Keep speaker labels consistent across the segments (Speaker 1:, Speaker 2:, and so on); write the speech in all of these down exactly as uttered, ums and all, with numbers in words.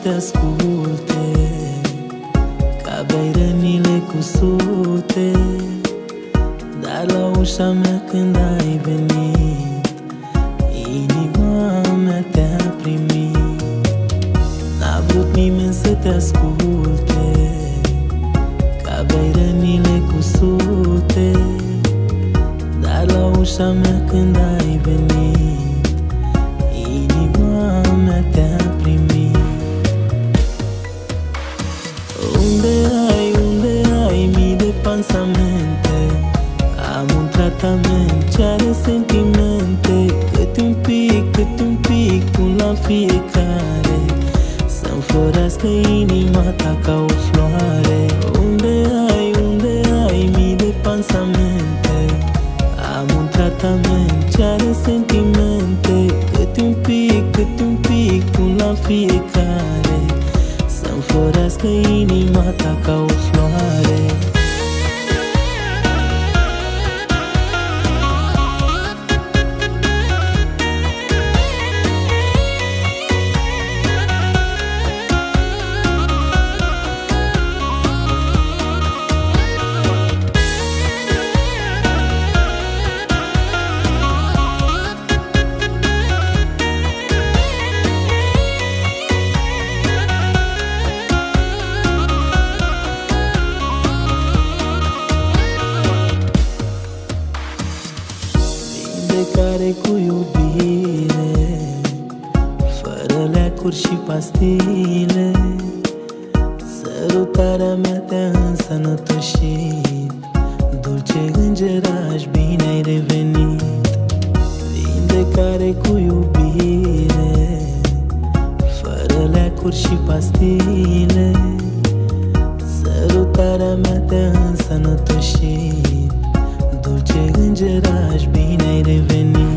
Speaker 1: te asculte, că aveai rănile cu sute. Dar la ușa mea când ai venit, inima mea te-a primit. N-a vrut nimeni să te asculte, că aveai rănile cu sute. Dar la ușa mea când ai venit, inima mea te-a primit. Unde ai, unde ai mii de pansamente? Am un tratament ce are sentimente. Cât un pic, cât un pic pun la fiecare, să-mi florească inima ta ca o floare. Unde ai, unde ai mii de pansamente? Am un tratament ce are sentimente. Cât un pic, cât un pic pun la fiecare, să-mi florească inima ta ca o floare. Vindecare cu iubire, fără leacuri și pastile. Sărutarea mea te-a însănătoșit, dulce îngeraș, bine ai revenit. Vindecare cu iubire, fără leacuri și pastile. Sărutarea mea te-a însănătoșit, dulce îngeraș, bine ai revenit.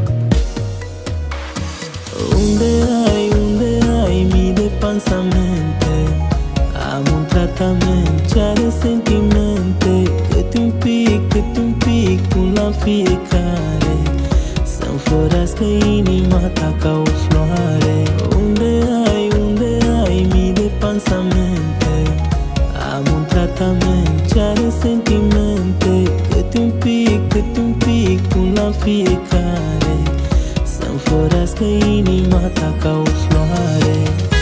Speaker 1: Unde ai, unde ai mii de pansamente? Am un tratament ce are sentimente. Cât un pic, cât un pic pun la fiecare, să-mi florească inima ta ca o floare. Unde ai, unde ai mii de pansamente? Am un tratament ce are sentimente. Cât un pic, cât un pic pun la fiecare, să-mi florească inima ta ca o floare.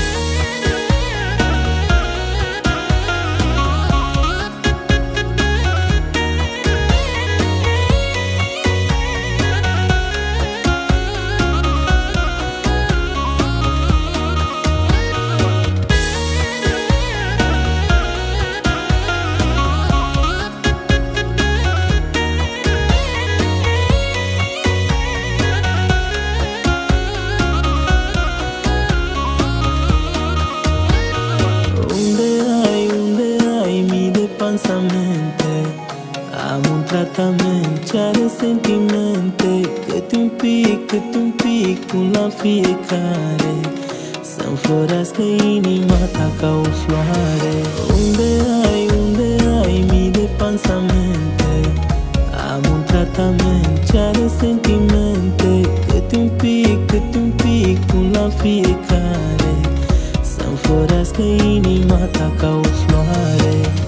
Speaker 1: Am un tratament ce are sentimente. Cât un pic, cât un pic pun la fiecare, să-mi florească inima ta ca o floare. Unde ai, unde ai mii de pansamente? Am un tratament ce are sentimente. Cât un pic, cât un pic pun la fiecare, să-mi florească inima ta ca o floare.